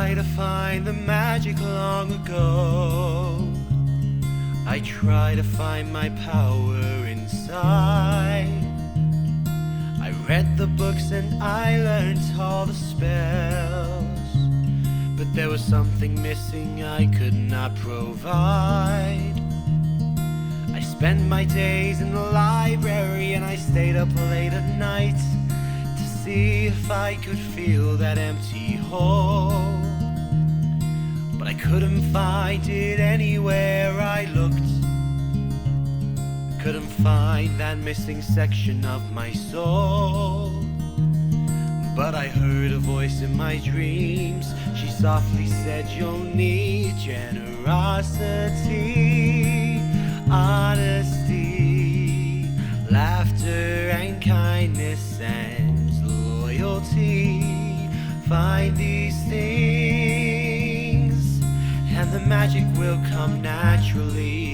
try to find the magic long ago. I try to find my power inside. I read the books and I learned all the spells, but there was something missing I could not provide. I spent my days in the library and I stayed up late at night to see if I could feel that empty hole. But I couldn't find it anywhere I looked. Couldn't find that missing section of my soul. But I heard a voice in my dreams. She softly said, you'll need generosity, honesty, laughter and kindness and loyalty. Find these things and the magic will come naturally.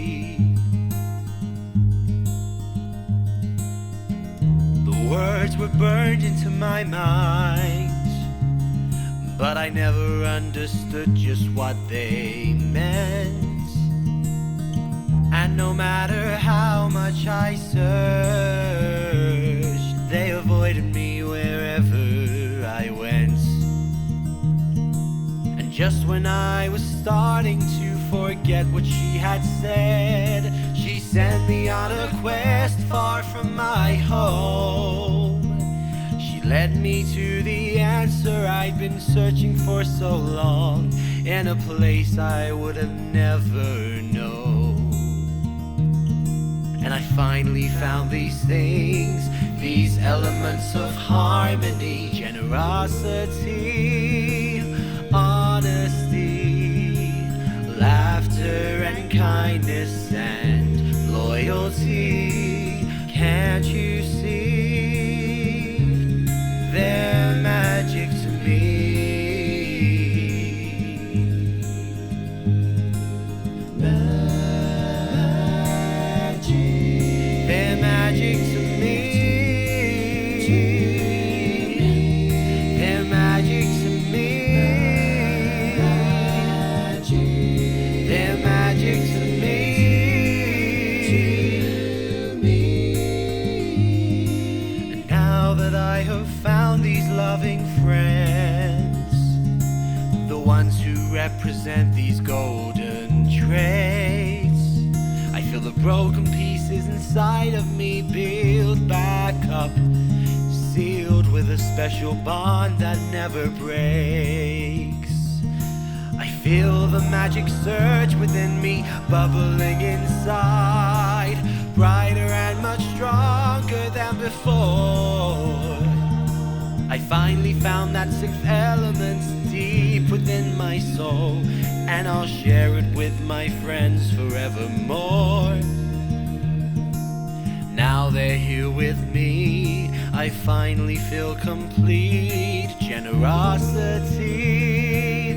The words were burned into my mind, but I never understood just what they meant. And no matter how much I searched, they avoided me wherever I went. And just when I was starting to forget what she had said, she sent me on a quest far from my home. She led me to the answer I'd been searching for so long, in a place I would have never known. And I finally found these things, these elements of harmony, generosity, honesty, laughter and kindness and loyalty. Can't you see their magic to me? Their magic to me. Their magic to me. Their magic to me. And now that I have found these loving friends, the ones who represent these golden traits, I feel the broken pieces inside of me build back up, sealed with a special bond that never breaks. I feel the magic surge within me, bubbling inside, brighter and much stronger than before. I finally found that sixth element deep within my soul, and I'll share it with my friends forevermore. Now they're here with me, I finally feel complete. Generosity,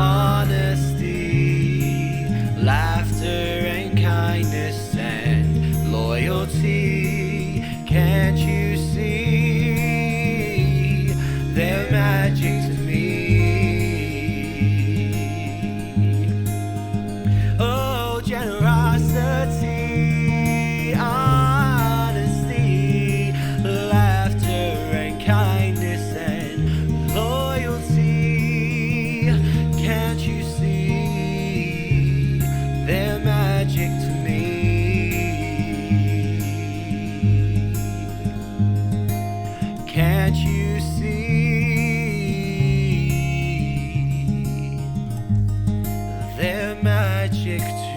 honesty, laughter and kindness and loyalty. Can't you see their magic to me? Oh, generosity, honesty, laughter and kindness and loyalty. Can't you see their magic to me? Can't you see their magic to me?